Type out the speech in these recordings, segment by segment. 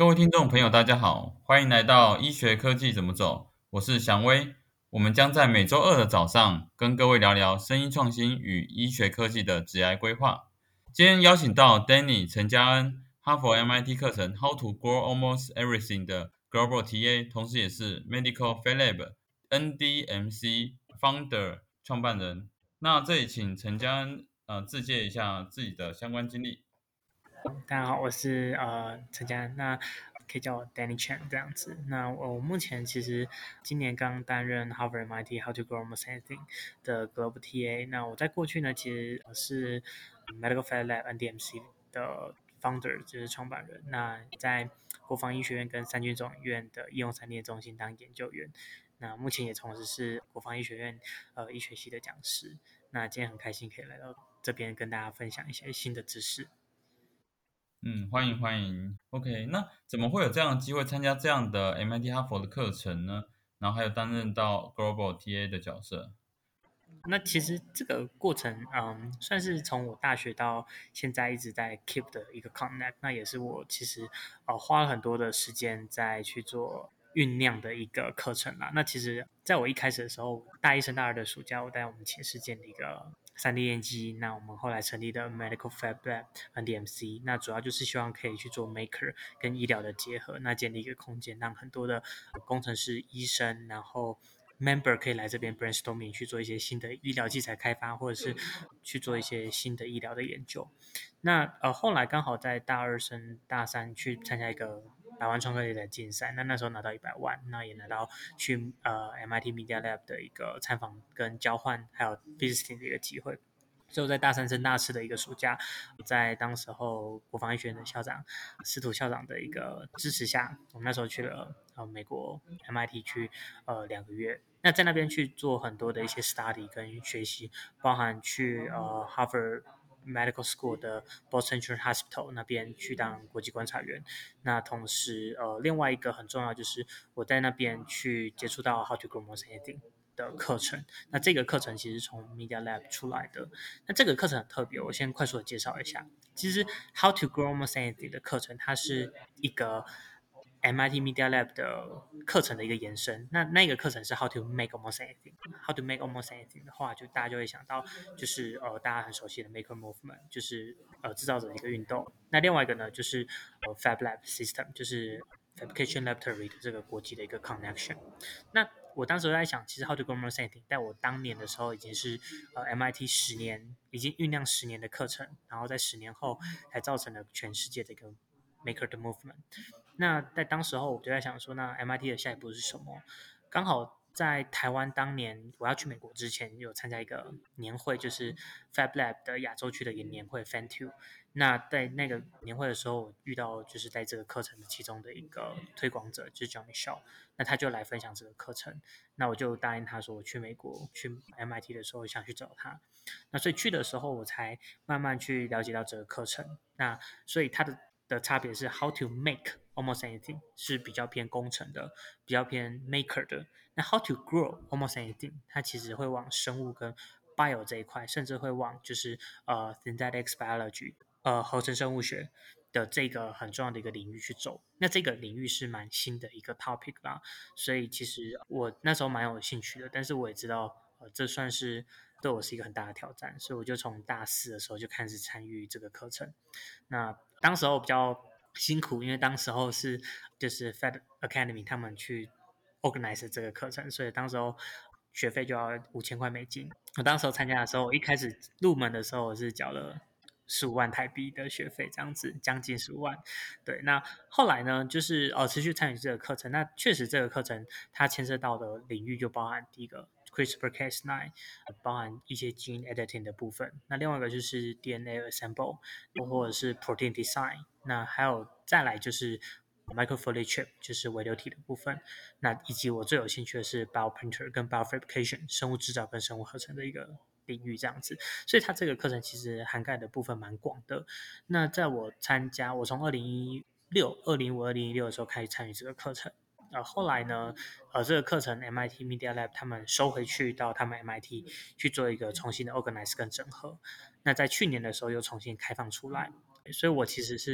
各位听众朋友，大家好，欢迎来到医学科技怎么走，我是祥威。我们将在每周二的早上跟各位聊聊生医创新与医学科技的职涯规划。今天邀请到 Danny 陈嘉恩，哈佛 MIT 课程 How to Grow Almost Everything 的 Global TA，同时也是 Medical Philab NDMC Founder 创办人。那这里请陈嘉恩自介一下自己的相关经历。 大家好，我是陈佳，那可以叫我 Danny Chan 这样子。那我目前其实今年刚担任 Harvard MIT How to Grow Almost Anything 的 Global TA。那我在过去呢，其实是 Medical Fed Lab NDMC 的 founder，就是创办人。那在国防医学院跟三军总医院的应用产业中心当研究员。那目前也同时是国防医学院医学系的讲师。那今天很开心可以来到这边跟大家分享一些新的知识。 欢迎欢迎。OK，那怎么会有这样的机会参加这样的 MIT 哈佛的课程呢？然后还有担任到 Global TA 的角色。 那其实这个过程，算是从我大学到现在一直在 keep 的一个 connect，那也是我其实花了很多的时间在去做酝酿的一个课程啦。那其实在我一开始的时候，大一升大二的暑假，我在我们寝室建立一个3D 验机，那我们后来成立的 Medical Fab Lab NDMC，那主要就是希望可以去做 maker 跟医疗的结合，那建立一个空间，让很多的工程师、医生，然后member 可以来这边 brainstorming 去做一些新的医疗器材开发，或者是去做一些新的医疗的研究。那后来刚好在大二升大三去参加一个100万创客类的竞赛，那时候拿到100万，那也拿到去MIT Media Lab 的一个参访跟交换，还有 visiting 的一个机会。所以我在大三升大四的一个暑假，在当时候国防医学院的校长司徒校长的一个支持下，我们那时候去了美国 MIT 去2个月。那在那边去做很多的一些 study 跟学习，包含去Harvard Medical School 的 Boston Children's Hospital 那边去当国际观察员。那同时另外一个很重要就是我在那边去接触到 How to Grow More Anything 的课程。那这个课程其实从 Media Lab 出来的。那这个课程很特别，我先快速的介绍一下。其实 How to Grow More Anything 的课程，它是一个 MIT Media Lab 的课程的一个延伸。那个课程是 How to Make Almost Anything。How to Make Almost Anything 的话，就大家就会想到，就是大家很熟悉的 Maker Movement，就是制造者的一个运动。那另外一个呢，就是Fab Lab System，就是 Fabrication Laboratory 的这个国际的一个 connection。那我当时在想，其实 How to Grow More Anything，在我当年的时候已经是MIT 10年，已经酝酿10年的课程，然后在10年后才造成了全世界的一个 Maker 的 movement。那在当时候我就在想说，那 MIT 的下一步是什么？刚好在台湾当年我要去美国之前，有参加一个年会，就是 Fab Lab 的亚洲区的一个年会 FAN2。那在那个年会的时候，我遇到就是在这个课程的其中的一个推广者，就是 Johnny Shaw。那他就来分享这个课程，那我就答应他说，我去美国去 MIT 的时候想去找他。那所以去的时候，我才慢慢去了解到这个课程。那所以它的差别是 How to make almost anything 是比较偏工程的，比较偏 maker 的。那 How to grow almost anything 它其实会往生物跟 bio 这一块，甚至会往就是synthetic biology 合成生物学的这个很重要的一个领域去走。那这个领域是蛮新的一个 topic 啦，所以其实我那时候蛮有兴趣的，但是我也知道这算是对我是一个很大的挑战，所以我就从大四的时候就开始参与这个课程。那当时候比较辛苦，因为当时候是就是 Fed Academy 他们去 organize 这个课程，所以当时候学费就要5000块美金。我当时候参加的时候，我一开始入门的时候我是缴了15万台币的学费，这样子将近15万。对，那后来呢，就是持续参与这个课程。那确实这个课程它牵涉到的领域就包含第一个 CRISPR-Cas9，包含一些基因 editing 的部分。那另外一个就是 DNA assemble，或者是 protein design。那还有再来就是 microfluidic chip，就是微流体的部分。那以及我最有兴趣的是 bioprinter 跟 biofabrication 生物制造跟生物合成的一个领域这样子。所以它这个课程其实涵盖的部分蛮广的。那在我参加，我从2015、2016的时候开始参与这个课程。后来呢，这个课程 MIT Media Lab 他们收回去到他们 MIT 去做一个重新的 organize 跟整合。那在去年的时候又重新开放出来，所以我其实是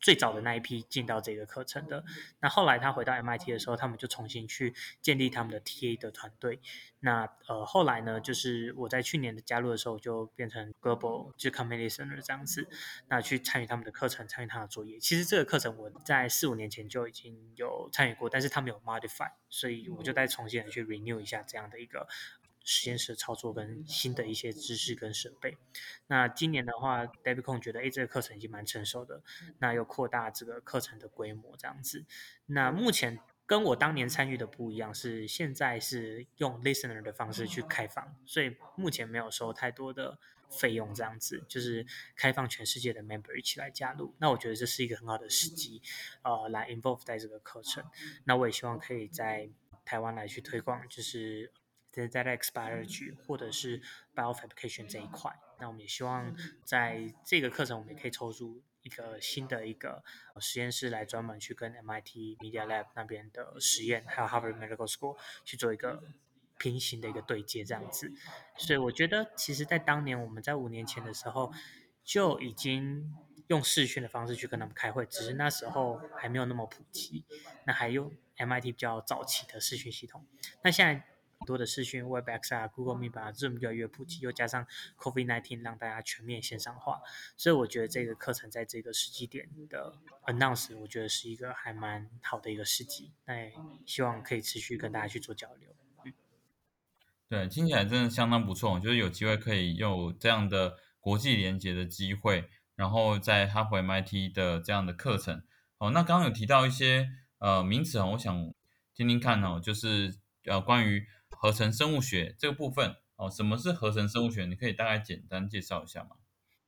最早的那一批进到这个课程的。那后来他回到 MIT 的时候，他们就重新去建立他们的 TA 的团队。那后来呢，就是我在去年的加入的时候，就变成 Global 就是 Community Center 这样子，那去参与他们的课程，参与他的作业。其实这个课程我在4、5年前就已经有参与过，但是他们有 modify，所以我就再重新的去 renew 一下这样的一个实验室的操作跟新的一些知识跟设备。那今年的话 David Kong 觉得，这个课程已经蛮成熟的，那又扩大这个课程的规模这样子。那目前跟我当年参与的不一样，是现在是用 listener 的方式去开放，所以目前没有收太多的费用，这样子就是开放全世界的 member 一起来加入。那我觉得这是一个很好的时机，来 involve 在这个课程。那我也希望可以在台湾来去推广，就是synthetic biology 或者是 biofabrication 这一块。那我们也希望在这个课程，我们也可以抽出一个新的一个实验室来专门去跟 MIT Media Lab 那边的实验，还有 Harvard Medical School 去做一个平行的一个对接，这样子。所以我觉得，其实，在当年我们在5年前的时候，就已经用视讯的方式去跟他们开会，只是那时候还没有那么普及，那还用 MIT 比较早期的视讯系统。那现在很多的视讯 Webex 啊、Google Meet 啊、Zoom 越来越普及，又加上 COVID-19 让大家全面线上化，所以我觉得这个课程在这个时机点的 announce， 我觉得是一个还蛮好的一个时机。那也希望可以持续跟大家去做交流。 对，听起来真的相当不错，就是有机会可以有这样的国际连结的机会，然后在哈佛 MIT 的这样的课程。哦，那刚刚有提到一些名词哦，我想听听看哦，就是关于合成生物学这个部分哦，什么是合成生物学？你可以大概简单介绍一下吗？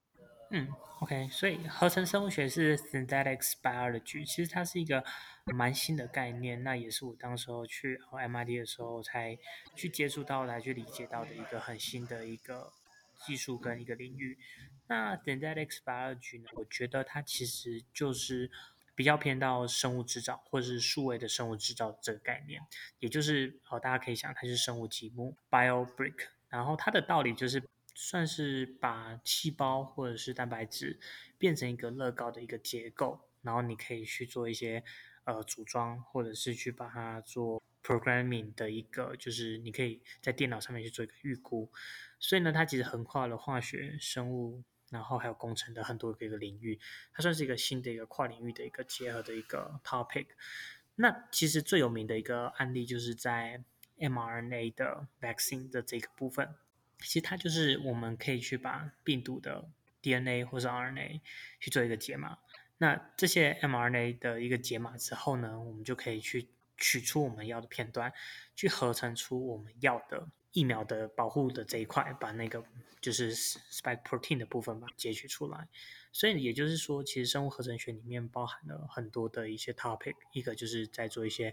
OK，所以合成生物学是 synthetic biology，其实它是一个蛮新的概念，那也是我当时候去MIT 的时候才去接触到、来去理解到的一个很新的一个技术跟一个领域。那 synthetic biology 呢，我觉得它其实就是比较偏到生物制造或者是数位的生物制造这个概念，也就是大家可以想它是生物积木 bio brick，然后它的道理就是算是把细胞或者是蛋白质变成一个乐高的一个结构，然后你可以去做一些组装，或者是去把它做 programming 的一个，就是你可以在电脑上面去做一个预估。所以呢，它其实横跨了化学、生物，然后还有工程的很多个一个领域，它算是一个新的一个跨领域的一个结合的一个 topic。那其实最有名的一个案例就是在 mRNA 的 vaccine 的这个部分，其实它就是我们可以去把病毒的 DNA 或是 RNA 去做一个解码。那这些 mRNA 的一个解码之后呢，我们就可以去取出我们要的片段，去合成出我们要的疫苗的保护的这一块，把那个就是 spike protein 的部分把它截取出来。所以也就是说，其实生物合成学里面包含了很多的一些 topic，一个就是在做一些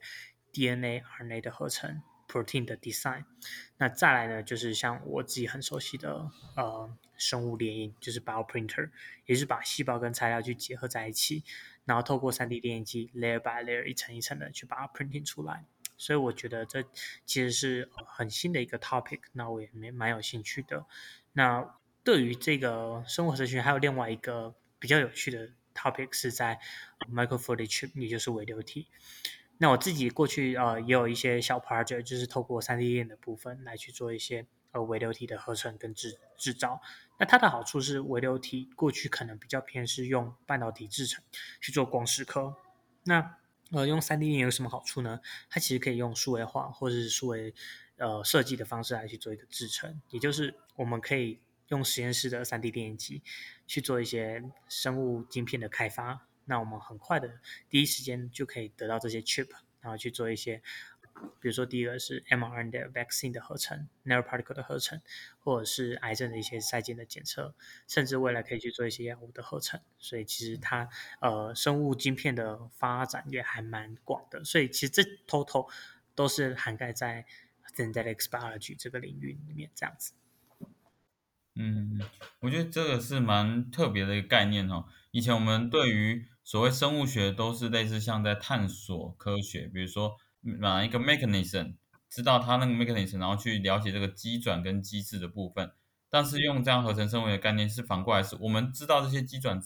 DNA、RNA 的合成。protein 的 design，那再来呢，就是像我自己很熟悉的生物列印，就是 bioprinter，也就是把细胞跟材料去结合在一起，然后透过 3D 列印机 layer by layer 一层一层的去把它 printing 出来。所以我觉得这其实是很新的一个 topic，那我也蛮有兴趣的。那对于这个生物合成学，还有另外一个比较有趣的 topic 是在 microfluidic chip，也就是微流体。那我自己过去也有一些小 project，就是透过3D 列印的部分来去做一些微流体的合成跟制造。那它的好处是微流体过去可能比较偏是用半导体制成去做光蚀刻，那用3D 列印有什么好处呢？它其实可以用数位化或者是数位设计的方式来去做一个制成，也就是我们可以用实验室的3D 列印机去做一些生物晶片的开发。那我们很快的第一时间就可以得到这些 chip， 然后去做一些，比如说第一个是 mRNA 的 vaccine 的合成 ，nanoparticle 的合成，或者是癌症的一些筛检的检测，甚至未来可以去做一些药物的合成。所以其实它生物晶片的发展也还蛮广的，所以其实这 total 都是涵盖在 synthetic biology 这个领域里面这样子。 嗯，我觉得这个是蛮特别的一个概念哦。以前我们对于所谓生物学都是类似像在探索科学，比如说哪一个 mechanism，知道它那个 mechanism，然后去了解这个机转跟机制的部分。但是用这样合成生物学的概念是反过来，是我们知道这些机转之后，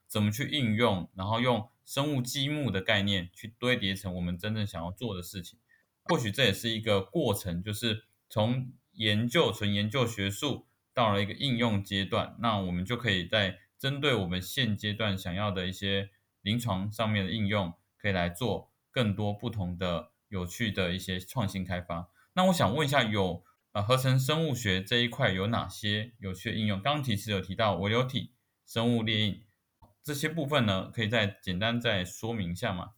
怎么去应用，然后用生物积木的概念去堆叠成我们真正想要做的事情。或许这也是一个过程，就是从纯研究学术到了一个应用阶段，那我们就可以在针对我们现阶段想要的一些临床上面的应用，可以来做更多不同的有趣的一些创新开发。那我想问一下，合成生物学这一块有哪些有趣的应用？刚刚其实有提到微流体、生物列印这些部分呢，可以简单再说明一下吗？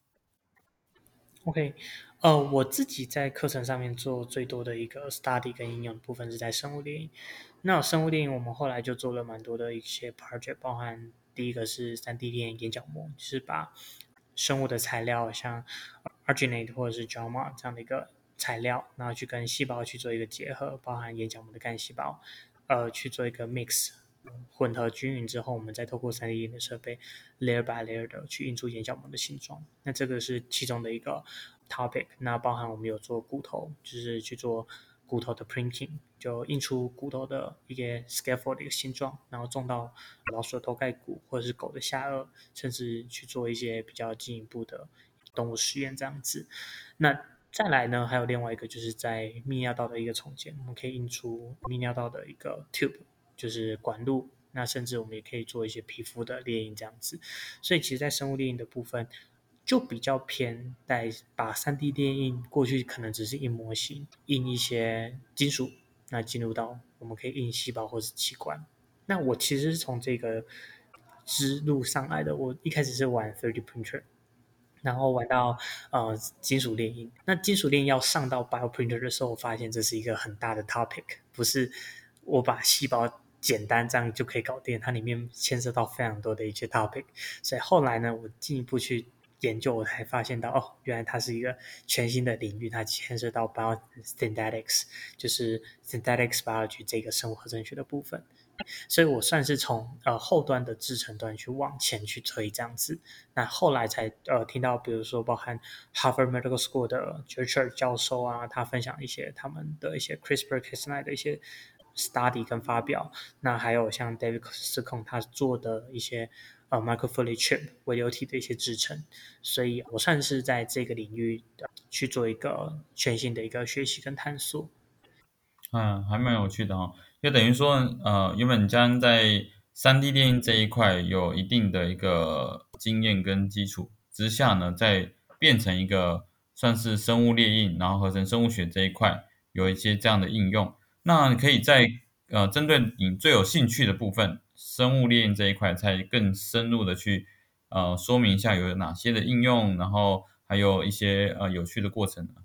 OK，我自己在课程上面做最多的一个 study 跟应用的部分是在生物电影。那生物电影我们后来就做了蛮多的一些 project，包含第一个是3D 电影眼角膜，就是把生物的材料像 arginate 或者是 JAMA 这样的一个材料，然后去跟细胞去做一个结合，包含眼角膜的干细胞，去做一个 mix。混合均匀之后，我们再透过3D 影的设备 layer by layer 的去印出眼角膜的形状。那这个是其中的一个 topic。那包含我们有做骨头，就是去做骨头的 printing，就印出骨头的一些 scaffold 的一个形状，然后种到老鼠的头盖骨或者是狗的下颚，甚至去做一些比较进一步的动物实验这样子。那再来呢，还有另外一个就是在泌尿道的一个重建，我们可以印出泌尿道的一个 tube，就是管路。那甚至我们也可以做一些皮肤的列印这样子。所以其实，在生物列印的部分，就比较偏在把3D 列印过去可能只是印模型，印一些金属，那进入到我们可以印细胞或是器官。那我其实是从这个支路上来的。我一开始是玩 3D printer，然后玩到金属猎鹰。那金属猎鹰要上到 bioprinter 的时候，我发现这是一个很大的 topic，不是我把细胞简单这样就可以搞定，它里面牵涉到非常多的一些 topic。所以后来呢，我进一步去研究，我才发现到哦，原来它是一个全新的领域，它牵涉到 biosynthetics，就是 synthetics biology 这个生物合成学的部分。所以我算是从后端的制程端去往前去推这样子。那后来才听到，比如说包含 Harvard Medical School 的 Churcher 教授啊，他分享一些他们的一些 CRISPR-Cas9 的一些 study 跟发表。那还有像 David s i c o n 他做的一些microfluidic chip 微流体的一些制程。所以我算是在这个领域去做一个全新的一个学习跟探索。 嗯，还蛮有趣的哦。就等于说，原本将在3D 电影这一块有一定的一个经验跟基础之下呢，再变成一个算是生物列印，然后合成生物学这一块有一些这样的应用。那你可以针对你最有兴趣的部分，生物列印这一块，再更深入的去说明一下有哪些的应用，然后还有一些有趣的过程呢？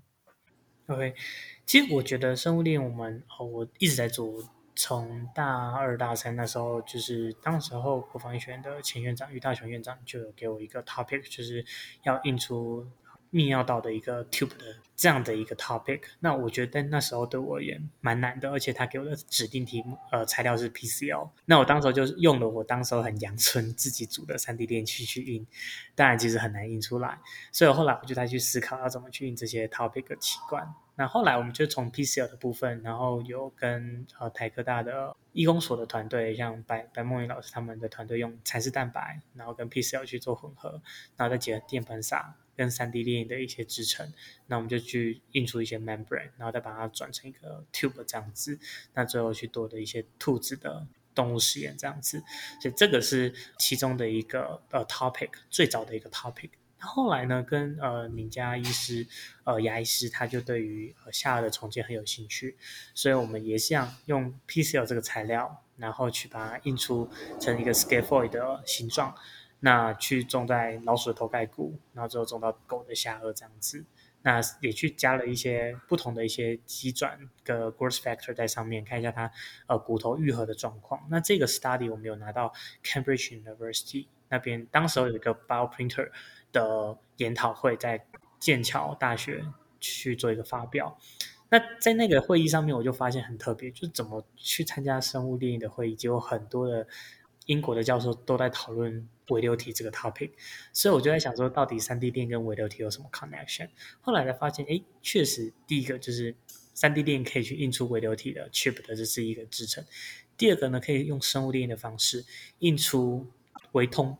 OK，其实我觉得生物链我一直在做，从大二大三那时候，就是当时候国防医学院的前院长于大雄院长就有给我一个 topic，就是要印出泌尿道的一个 tube 的这样的一个 topic。那我觉得那时候对我也蛮难的，而且他给我的指定题目材料是 PCL。那我当时候就是用了我当时候很阳春自己组的3D 电器去印，当然其实很难印出来。所以后来我就再去思考要怎么去印这些 topic 的器官。那后来我们就从 PCL 的部分，然后有跟台科大的医工所的团队，像白梦云老师他们的团队用蚕丝蛋白，然后跟 PCL 去做混合，然后再结合电喷洒跟3D 列印的一些制成，那我们就去印出一些 membrane，然后再把它转成一个 tube 这样子，那最后去做的一些兔子的动物实验这样子。所以这个是其中的一个topic，最早的一个 topic。后来呢，跟宁家医师、牙医师，他就对于下颚的重建很有兴趣，所以我们也想用 PCL 这个材料，然后去把它印出成一个 scaffold 的形状，那去种在老鼠的头盖骨，然后之后种到狗的下颚这样子。那也去加了一些不同的一些基转的 growth factor 在上面，看一下它骨头愈合的状况。那这个 study 我们有拿到 Cambridge University 那边，当时有一个 bioprinter 的研讨会，在剑桥大学去做一个发表。那在那个会议上面，我就发现很特别，就是怎么去参加生物猎印的会议，结果很多的英国的教授都在讨论微流体这个 topic，所以我就在想说，到底3D 电跟微流体有什么 connection？后来才发现，哎，确实，第一个就是3D 电可以去印出微流体的 chip 的，这是一个制成；第二个呢，可以用生物猎印的方式印出微通道。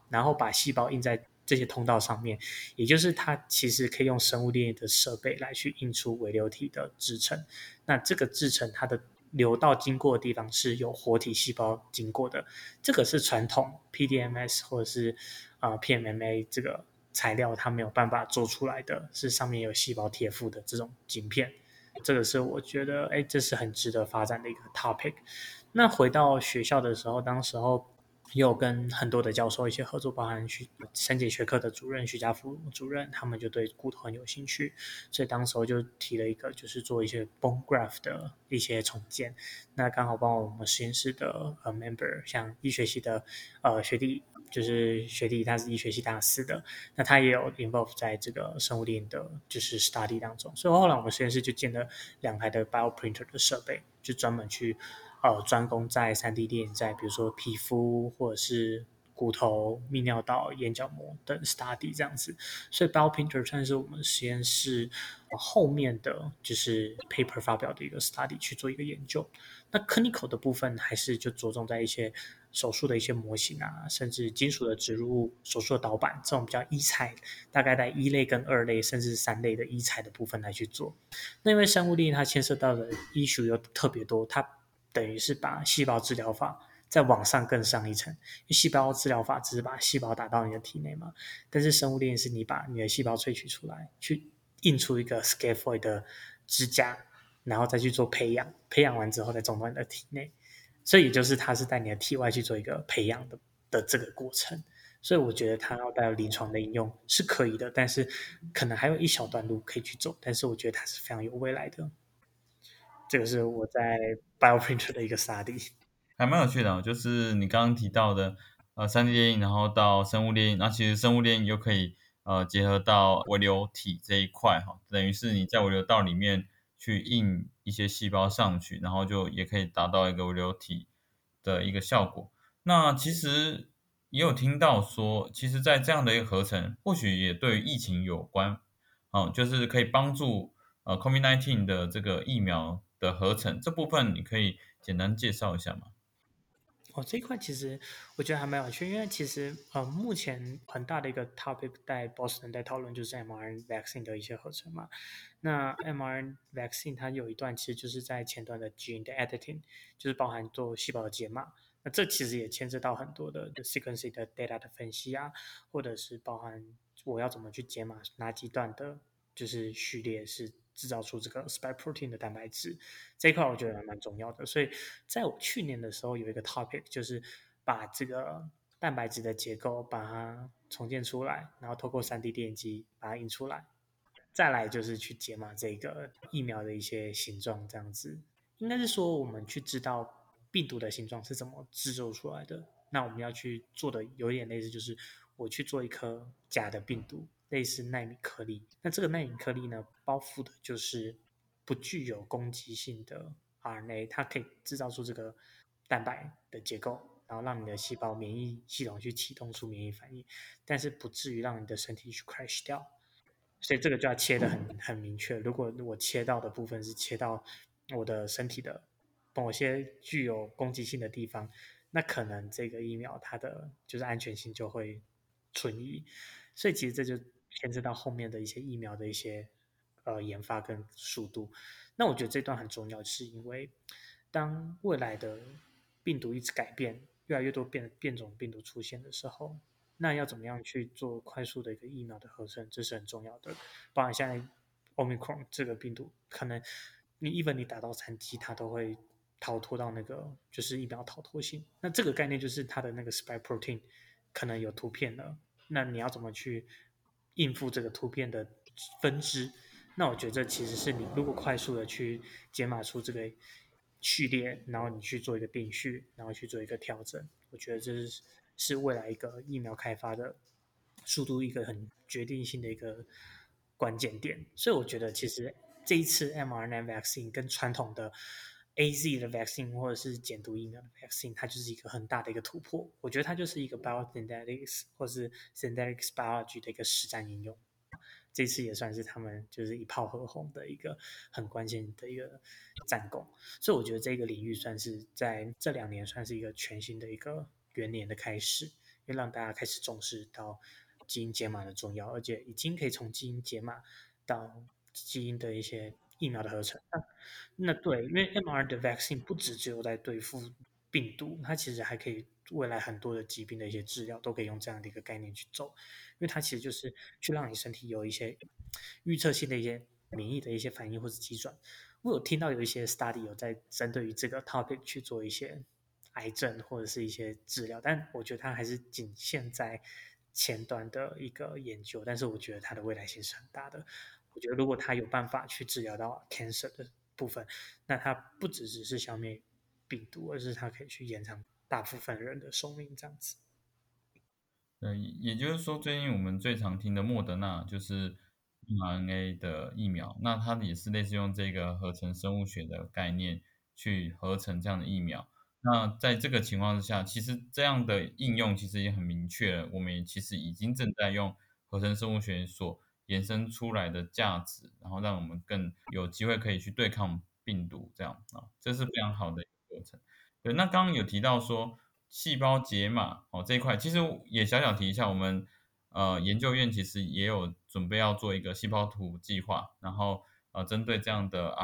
然后把细胞印在这些通道上面，也就是它其实可以用生物链的设备来去印出微流体的制成。那这个制成它的流道经过的地方是有活体细胞经过的，这个是传统 PDMS 或者是PMMA 这个材料它没有办法做出来的，是上面有细胞贴附的这种晶片。这个是我觉得，这是很值得发展的一个 topic。那回到学校的时候，当时候也有跟很多的教授一些合作，包含生解学科的主任徐家福主任，他们就对骨头很有兴趣，所以当时候就提了一个，就是做一些 bone graft 的一些重建。那刚好帮我们实验室的member，像医学系的学弟，就是学弟他是医学系大四的，那他也有 involve 在这个生物链的，就是 study 当中。所以后来我们实验室就建了2台的 bioprinter 的设备，就专门去专攻在3D 列印在比如说皮肤或者是骨头、泌尿道、眼角膜等 study 这样子。所以 bioprinter 算是我们实验室后面的就是 paper 发表的一个 study 去做一个研究。那 clinical 的部分还是就着重在一些手术的一些模型啊，甚至金属的植入物、手术的导板这种比较医材，大概在1类跟2类甚至3类的医材的部分来去做。那因为生物链它牵涉到的医学又特别多，它等于是把细胞治疗法再往上更上一层。因为细胞治疗法只是把细胞打到你的体内嘛，但是生物链是你把你的细胞萃取出来，去印出一个 scaffold 的支架，然后再去做培养，培养完之后再种到你的体内。所以也就是它是在你的体外去做一个培养的这个过程。所以我觉得它要带有临床的应用是可以的，但是可能还有一小段路可以去走，但是我觉得它是非常有未来的。这个是我在 bioprinter 的一个 study。 还蛮有趣的就是你刚刚提到的3D 列印，然后到生物列印，那其实生物列印又可以结合到微流体这一块等于是你在微流道里面去印一些细胞上去，然后就也可以达到一个微流体的一个效果。那其实也有听到说，其实在这样的一个合成，或许也对于疫情有关就是可以帮助COVID-19 的这个疫苗的合成，这部分你可以简单介绍一下吗？ 这一块其实我觉得还蛮有趣，因为其实目前很大的一个 topic 在 Boston 在讨论就是 mRNA vaccine 的一些合成嘛。那 mRNA vaccine 它有一段其实就是在前端的 gene 的 editing，就是包含做细胞的解码。那这其实也牵涉到很多的 sequencing 的 data 的分析啊，或者是包含我要怎么去解码哪几段的，就是序列是制造出这个 spike protein 的蛋白质。这一块我觉得还蛮重要的。所以在我去年的时候有一个 topic，就是把这个蛋白质的结构把它重建出来，然后透过3D 电机把它印出来，再来就是去解码这个疫苗的一些形状，这样子。应该是说我们去知道病毒的形状是怎么制作出来的。那我们要去做的有点类似，就是我去做一颗假的病毒，类似纳米颗粒。那这个纳米颗粒呢，包覆的就是不具有攻击性的 RNA，它可以制造出这个蛋白的结构，然后让你的细胞免疫系统去启动出免疫反应，但是不至于让你的身体去 crash 掉。所以这个就要切的很明确。如果我切到的部分是切到我的身体的某些具有攻击性的地方，那可能这个疫苗它的就是安全性就会存疑。所以其实这就牵涉到后面的一些疫苗的一些研发跟速度。那我觉得这段很重要，是因为当未来的病毒一直改变，越来越多变种病毒出现的时候，那要怎么样去做快速的一个疫苗的合成，这是很重要的。包含现在 Omicron 这个病毒，可能你打到3剂，它都会逃脱到那个就是疫苗逃脱性。那这个概念就是它的那个 spike protein 可能有突变了，那你要怎么去应付这个突变的分支？那我觉得这其实是你如果快速的去解码出这个序列，然后你去做一个定序，然后去做一个调整，我觉得这是未来一个疫苗开发的速度一个很决定性的一个关键点。所以我觉得其实这一次 mRNA vaccine 跟传统的 AZ 的 vaccine 或者是减毒疫苗的 vaccine，它就是一个很大的一个突破。我觉得它就是一个 biosynthetics 或是 synthetics biology 的一个实战应用。这次也算是他们就是一炮而红的一个很关键的一个战功。所以我觉得这个领域算是在这2年算是一个全新的一个元年的开始。因因为让大家开始重视到基因解码的重要，而且已经可以从基因解码到基因的一些疫苗的合成。那对，因为 mRNA 的 vaccine 不只有在对付病毒，它其实还可以未来很多的疾病的一些治疗都可以用这样的一个概念去走，因为它其实就是去让你身体有一些预测性的一些免疫的一些反应或者机转。我有听到有一些 study 有在针对于这个 topic 去做一些癌症或者是一些治疗，但我觉得它还是仅限在前端的一个研究，但是我觉得它的未来性是很大的。我觉得如果它有办法去治疗到 cancer 的部分，那它不只是消灭病毒，而是它可以去延长大部分人的寿命，这样子。 也就是说，最近我们最常听的莫德纳就是 mRNA 的疫苗，那它也是类似用这个合成生物学的概念去合成这样的疫苗。那在这个情况之下，其实这样的应用其实也很明确了，我们也其实已经正在用合成生物学所延伸出来的价值，然后让我们更有机会可以去对抗病毒，这样啊，这是非常好的一个过程。对，那刚刚有提到说细胞解码这一块，其实也小小提一下，我们研究院其实也有准备要做一个细胞图计划，然后针对这样的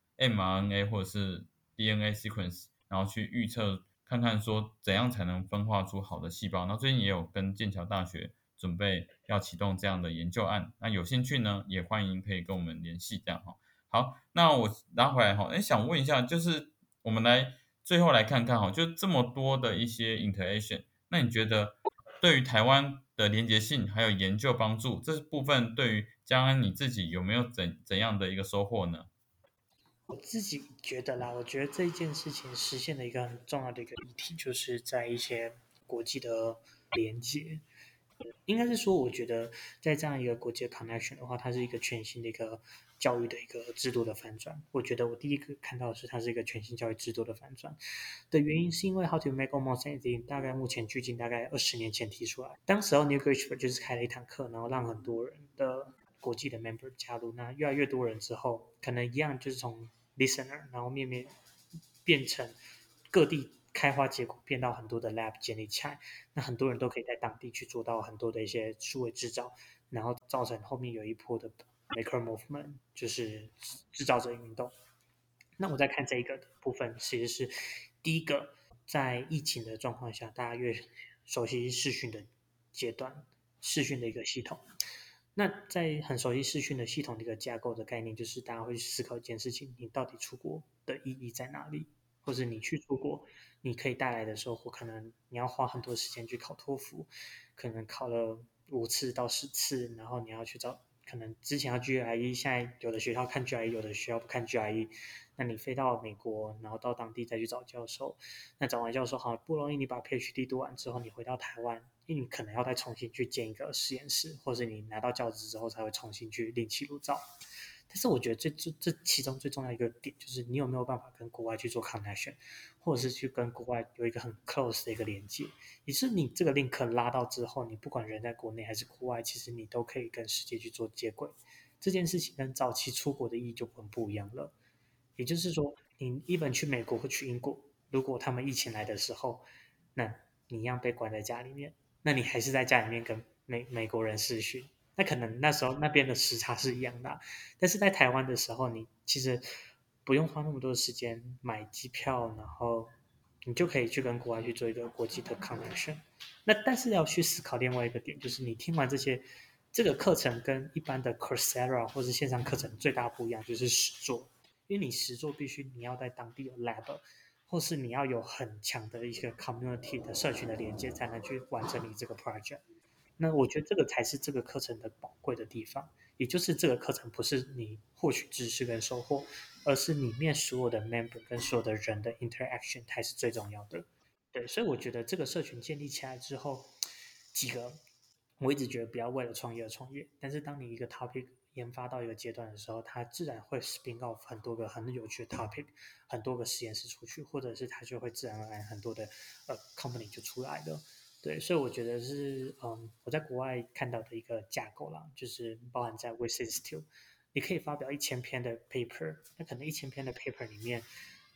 mRNA 或者是 DNA sequence，然后去预测看看说怎样才能分化出好的细胞。那最近也有跟剑桥大学准备要启动这样的研究案，那有兴趣呢也欢迎可以跟我们联系这样哈。好，那我拿回来哈，想问一下，就是我们最后来看看哈，就这么多的一些 interaction，那你觉得对于台湾的连结性还有研究帮助，这部分对于江安你自己有没有怎样的一个收获呢？ 我自己觉得啦，我觉得这一件事情实现了一个很重要的一个议题，就是在一些国际的连接。应该是说，我觉得在这样一个国际的 connection 的话，它是一个全新的一个教育的一个制度的反转。我觉得我第一个看到的是，它是一个全新教育制度的反转的原因，是因为 How to Make Almost Anything 大概目前距今大概20年前提出来，当时候 New Graduate 就是开了一堂课，然后让很多人的国际的 member 加入，那越来越多人之后，可能一样就是从 listener，然后面变成各地开花结果，变到很多的 lab 建立起来，那很多人都可以在当地去做到很多的一些数位制造，然后造成后面有一波的 maker movement，就是制造者运动。那我在看这一个的部分，其实是第一个，在疫情的状况下，大家越熟悉视讯的阶段，视讯的一个系统。那在很熟悉视讯的系统的一个架构的概念，就是大家会去思考一件事情：你到底出国的意义在哪里？或者你去出国，你可以带来的收获，可能你要花很多时间去考托福，可能考了5次到10次，然后你要去找，可能之前要 GRE，现在有的学校看 GRE，有的学校不看 GRE，那你飞到美国，然后到当地再去找教授，那找完教授好不容易你把 PhD 读完之后，你回到台湾，因为你可能要再重新去建一个实验室，或是你拿到教职之后才会重新去另起炉灶。但是我觉得这其中最重要一个点就是你有没有办法跟国外去做 connection，或者是去跟国外有一个很 close 的一个连接，也是你这个 link 拉到之后，你不管人在国内还是国外，其实你都可以跟世界去做接轨。这件事情跟早期出国的意义就很不一样了。也就是说，你一本去美国或去英国，如果他们疫情来的时候，那你一样被关在家里面，那你还是在家里面跟美国人视讯，那可能那时候那边的时差是一样的啊，但是在台湾的时候，你其实不用花那么多时间买机票，然后你就可以去跟国外去做一个国际的 connection。那但是要去思考另外一个点，就是你听完这个课程跟一般的 Coursera 或是线上课程最大不一样就是实作，因为你实作必须你要在当地有 lab，或是你要有很强的一个 community 的社群的连接，才能去完成你这个 project。那我觉得这个才是这个课程的宝贵的地方，也就是这个课程不是你获取知识跟收获，而是里面所有的 member 跟所有的人的 interaction 才是最重要的。对，所以我觉得这个社群建立起来之后，几个我一直觉得不要为了创业而创业，但是当你一个 topic 研发到一个阶段的时候，它自然会 spin off 很多个很有趣的 topic，很多个实验室出去，或者是它就会自然而然很多的company 就出来了。对，所以我觉得是我在国外看到的一个架构啦，就是包含在 Web Institute，你可以发表1000篇的 paper，那可能1000篇的 paper 里面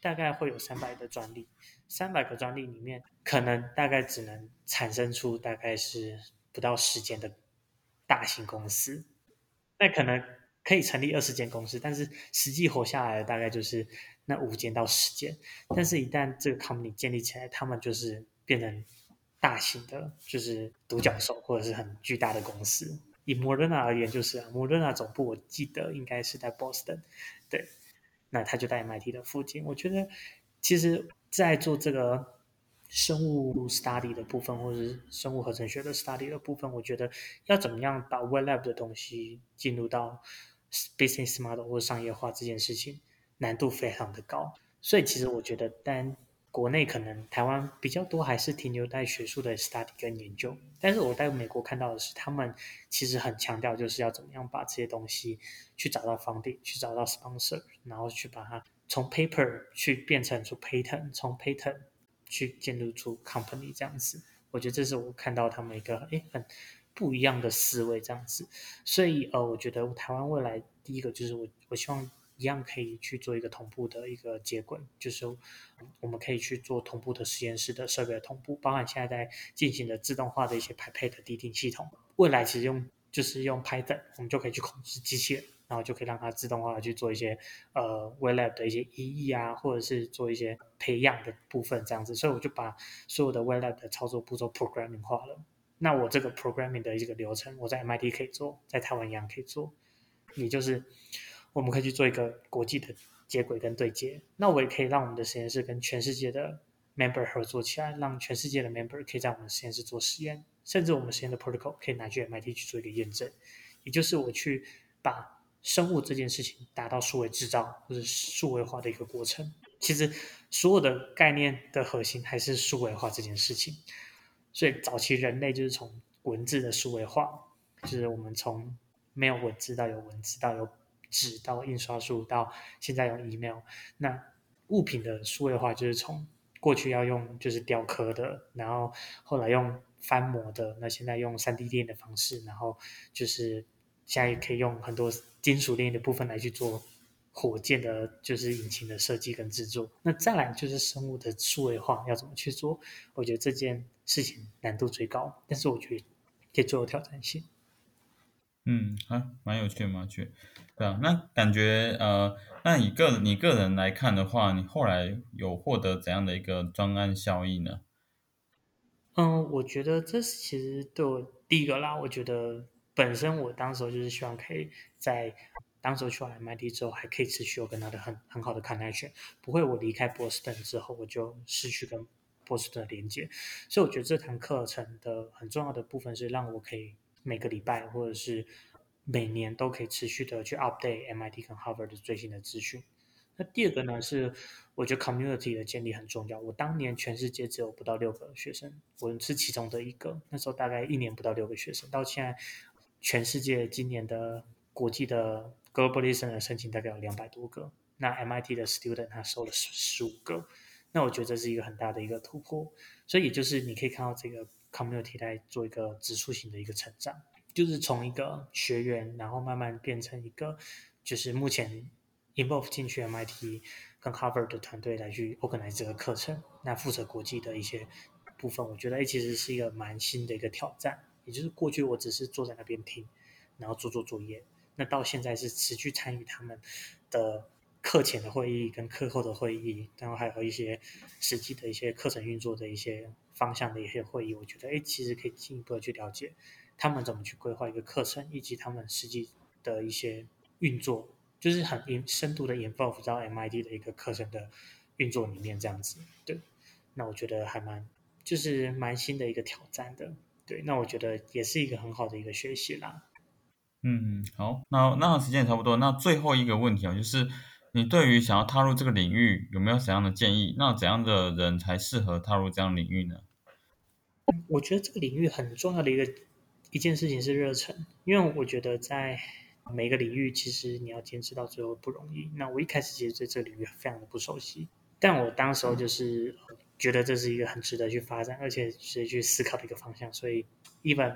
大概会有300个专利，300个专利里面，可能大概只能产生出大概是不到10间的大型公司，那可能可以成立20间公司，但是实际活下来的大概就是那5间到10间。但是，一旦这个 company 建立起来，他们就是变成大型的，就是独角兽或者是很巨大的公司。以 Moderna 而言，就是Moderna 总部我记得应该是在 Boston，对，那他就在 MIT 的附近。我觉得其实，在做这个生物 study 的部分，或者是生物合成学的 study 的部分，我觉得要怎么样把 wet lab 的东西进入到 business model 或商业化这件事情，难度非常的高。所以其实我觉得，但国内可能台湾比较多还是停留在学术的 study 跟研究，但是我在美国看到的是，他们其实很强调就是要怎么样把这些东西去找到 funding，去找到 sponsor，然后去把它从 paper 去变成出 patent，从 patent 去建立出 company 这样子。我觉得这是我看到他们一个很不一样的思维这样子。所以我觉得台湾未来第一个就是我希望一样可以去做一个同步的一个接轨，就是我们可以去做同步的实验室的设备的同步，包含现在在进行的自动化的一些排配的滴定系统。未来其实就是用 Python，我们就可以去控制机器人，然后就可以让它自动化的去做一些wet lab 的一些意义啊，或者是做一些培养的部分这样子。所以我就把所有的 wet lab 的操作步骤 programming 化了。那我这个 programming 的一个流程，我在 MIT 可以做，在台湾一样可以做。也就是我们可以去做一个国际的接轨跟对接。那我也可以让我们的实验室跟全世界的 member 合作起来，让全世界的 member 可以在我们实验室做实验，甚至我们实验的 protocol 可以拿去 MIT 去做一个验证。也就是我去把生物这件事情达到数位制造或者数位化的一个过程。其实所有的概念的核心还是数位化这件事情。所以早期人类就是从文字的数位化，就是我们从没有文字到有文字，到有纸，到印刷术，到现在用 email。那物品的数位化就是从过去要用就是雕刻的，然后后来用翻模的，那现在用3D 电影的方式，然后就是现在也可以用很多金属链的部分来去做火箭的，就是引擎的设计跟制作。那再来就是生物的数位化要怎么去做？我觉得这件事情难度最高，但是我觉得可以最有挑战性。 蛮有趣的，蛮有趣的。对啊，那感觉那你个人来看的话，你后来有获得怎样的一个专案效益呢？ 我觉得这是其实对我第一个啦。我觉得本身我当时候就是希望可以在当时候去完 MIT 之后，还可以持续有跟他的很好的 connection，不会我离开波士顿之后我就失去跟波士顿的连接。所以我觉得这堂课程的很重要的部分是让我可以每个礼拜或者是每年都可以持续的去 update MIT 跟 Harvard 的最新的资讯。那第二个呢是，我觉得 community 的建立很重要。我当年全世界只有不到6个学生，我是其中的一个。那时候大概1年不到6个学生，到现在全世界今年的国际的 global listener 的申请大概有200多个。那 MIT 的 student 他收了15个，那我觉得这是一个很大的一个突破。所以也就是你可以看到这个 community 在做一个指数型的一个成长，就是从一个学员，然后慢慢变成一个，就是目前 involve 进去 MIT 跟 Harvard 的团队来去 organize 这个课程，那负责国际的一些部分，我觉得其实是一个蛮新的一个挑战。也就是过去我只是坐在那边听，然后做作业，那到现在是持续参与他们的课前的会议跟课后的会议，然后还有一些实际的一些课程运作的一些方向的一些会议，我觉得其实可以进一步的去了解他们怎么去规划一个课程，以及他们实际的一些运作，就是很深度的 involve 到 MIT 的一个课程的运作里面这样子。对，那我觉得还就是蛮新的一个挑战的。对，那我觉得也是一个很好的一个学习啦。 好，那时间也差不多，那最后一个问题就是你对于想要踏入这个领域有没有怎样的建议？那怎样的人才适合踏入这样的领域呢？ 我觉得这个领域很重要的一件事情是热忱，因为我觉得在每个领域，其实你要坚持到最后不容易。那我一开始其实对这个领域非常的不熟悉，但我当时候就是觉得这是一个很值得去发展，而且是去思考的一个方向，所以 even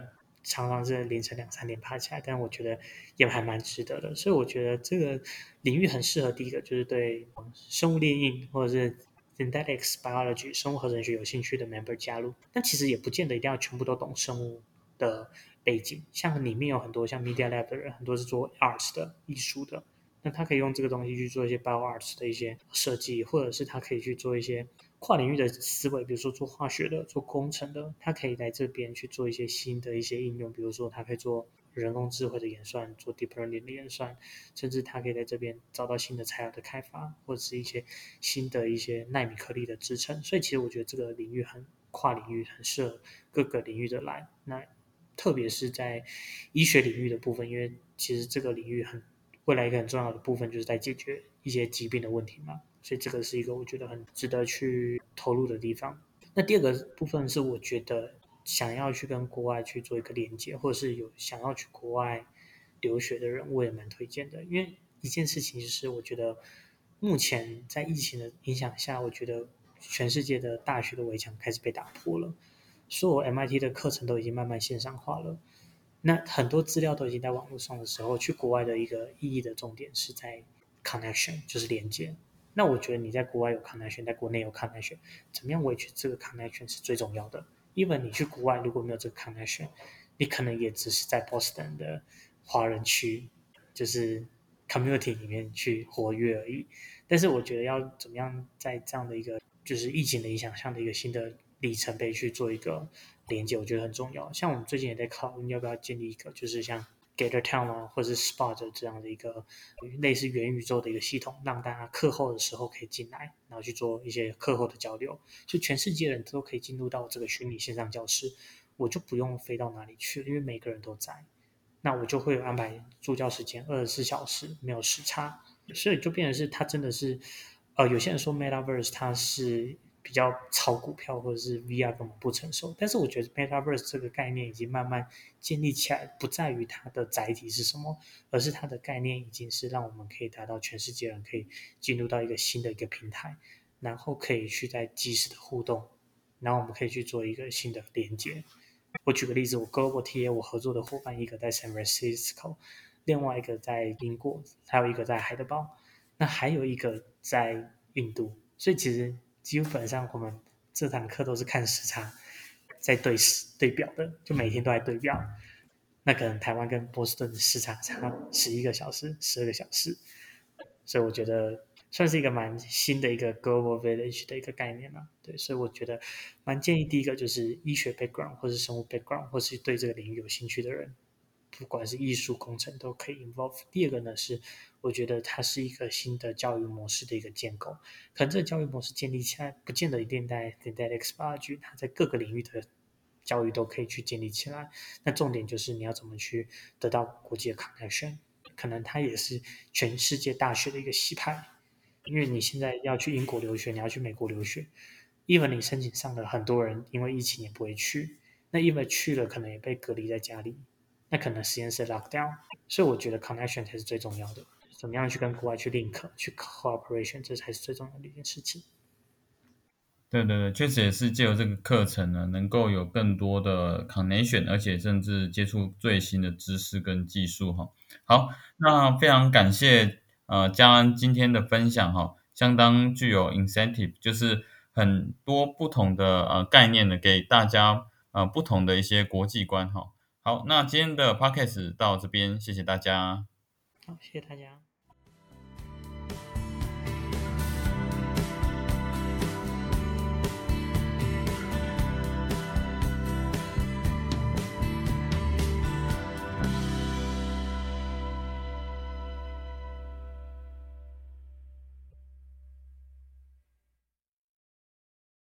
常常是凌晨2、3点爬起来，但我觉得也还蛮值得的。所以我觉得这个领域很适合第一个就是对生物链印或者是 synthetics biology 生物合成学有兴趣的 member 加入。但其实也不见得一定要全部都懂生物的背景，像里面有很多像 media lab 的人，很多是做 arts 的艺术的。那他可以用这个东西去做一些 bio arts 的一些设计，或者是他可以去做一些跨领域的思维，比如说做化学的、做工程的，他可以来这边去做一些新的一些应用，比如说他可以做人工智慧的演算，做 deep learning 的演算，甚至他可以在这边找到新的材料的开发，或者是一些新的一些纳米颗粒的制成。所以其实我觉得这个领域很跨领域，很适合各个领域的来。那特别是在医学领域的部分，因为其实这个领域未来一个很重要的部分就是在解决一些疾病的问题嘛，所以这个是一个我觉得很值得去投入的地方。那第二个部分是我觉得想要去跟国外去做一个连接，或者是有想要去国外留学的人，我也蛮推荐的。因为一件事情就是我觉得目前在疫情的影响下，我觉得全世界的大学的围墙开始被打破了，所有 MIT 的课程都已经慢慢线上化了。那很多资料都已经在网络上的时候，去国外的一个意义的重点是在 connection， 就是连接。那我觉得你在国外有 connection， 在国内有 connection， 怎么样维持这个 connection 是最重要的。因为你去国外如果没有这个 connection， 你可能也只是在 Boston 的华人区，就是 community 里面去活跃而已。但是我觉得要怎么样在这样的一个就是疫情的影响下的一个新的里程碑去做一个连接，我觉得很重要。像我们最近也在考虑要不要建立一个，就是像 Gather Town 啊，或者是 Spot 这样的一个类似元宇宙的一个系统，让大家课后的时候可以进来，然后去做一些课后的交流，就全世界人都可以进入到这个虚拟线上教室，我就不用飞到哪里去，因为每个人都在。那我就会有安排助教时间24小时，没有时差，所以就变成是它真的是，有些人说 Metaverse 它是比较炒股票或者是 VR 根本不成熟，但是我觉得 Metaverse 这个概念已经慢慢建立起来，不在于它的载体是什么，而是它的概念已经是让我们可以达到全世界人可以进入到一个新的一个平台，然后可以去在即时的互动，然后我们可以去做一个新的连接。我举个例子，我 Global TA 我合作的伙伴，一个在 San Francisco，另外一个在英国，还有一个在海德堡，那还有一个在印度。所以其实基本上我们这堂课都是看时差，在对表的，就每天都在对表。那可能台湾跟波士顿的时差差11个小时、12个小时，所以我觉得算是一个蛮新的一个 global village 的一个概念嘛。对，所以我觉得蛮建议第一个就是医学 background 或是生物 background，或是对这个领域有兴趣的人，不管是艺术、工程都可以 involve。第二个呢是，我觉得它是一个新的教育模式的一个建构，可能这个教育模式建立起来，不见得一定在 synthetics biology，它在各个领域的教育都可以去建立起来。那重点就是你要怎么去得到国际的 connection，可能它也是全世界大学的一个洗牌。因为你现在要去英国留学，你要去美国留学，even 你申请上了，很多人因为疫情也不会去，那因为去了可能也被隔离在家里，那可能实验室 lock down，所以我觉得 connection 才是最重要的，怎么样去跟国外去 link 去 cooperation， 这才是最重要的一件事情。 对对对，确实也是借由这个课程呢，能够有更多的 connection，而且甚至接触最新的知识跟技术哈。好，那非常感谢嘉安今天的分享哈，相当具有 incentive，就是很多不同的概念的给大家不同的一些国际观哈。好，那今天的 podcast 到这边，谢谢大家。 好，谢谢大家。